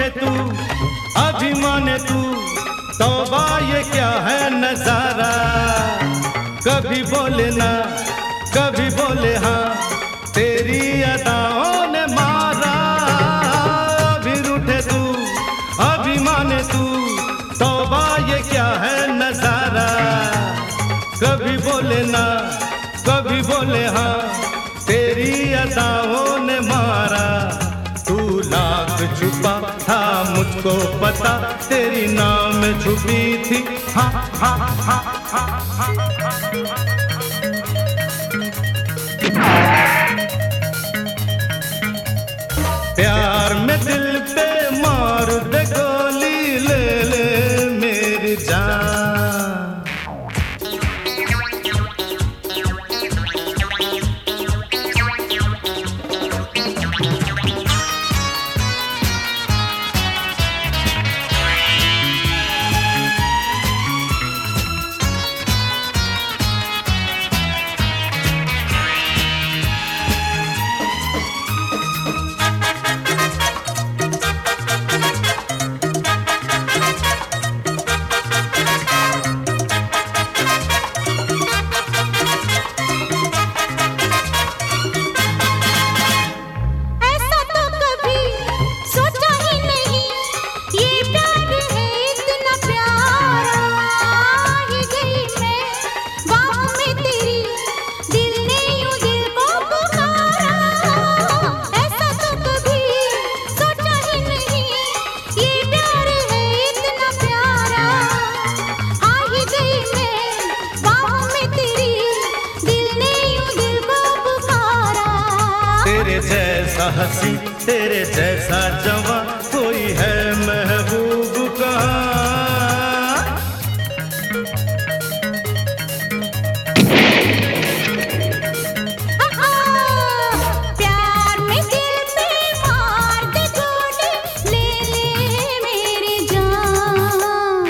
रूठे तू अभी माने तू, तौबा ये क्या है नजारा। कभी बोले ना कभी बोले हाँ, तेरी अदाओं ने मारा। अभी रूठे तू अभी माने तू, तौबा ये क्या है नजारा। कभी बोले ना कभी बोले हाँ, तेरी अदाओं ने मारा। तू लाख छुपा था मुझको पता, तेरी नाम छुपी थी हाँ हाँ हाँ हाँ हाँ। प्यार में दिल पे मार दे गोली, ले ले मेरी जान। तेरे जैसा हंसी तेरे जैसा जवां कोई है महबूब कहाँ। प्यार में दिल पे मार दे गोली, ले ले मेरी जान।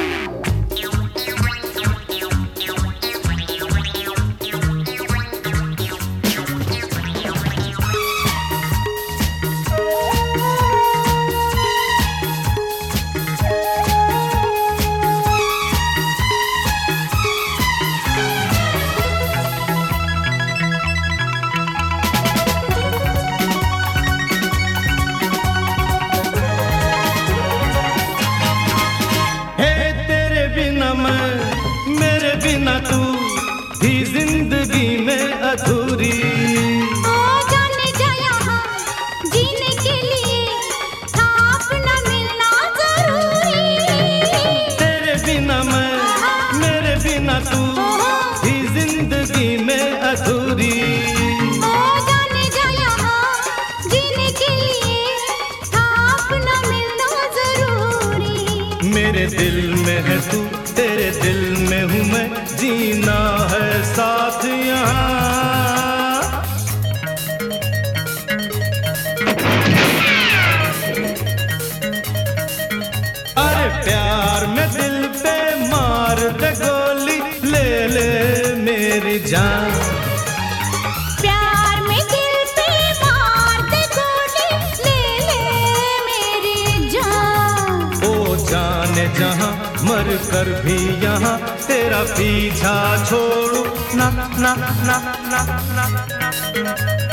मेरे बिना तू भी जिंदगी में अधूरी। ओ जाने जा यहाँ जीने के लिए था अपना मिलना जरूरी। तेरे बिना मैं मेरे बिना तू भी जिंदगी में अधूरी। ओ जाने जा यहाँ जीने के लिए था अपना मिलना जरूरी। मेरे दिल में है तू तेरे दिल में हूँ मैं, जीना है साथ यहाँ। अरे प्यार में दिल पे मार दे गोली, ले ले मेरी जान। प्यार में दिल पे मार दे गोली, ले ले मेरी जान। ओ जाने जहाँ मर कर भी यहाँ, तेरा पीछा छोड़ू ना ना ना ना ना ना।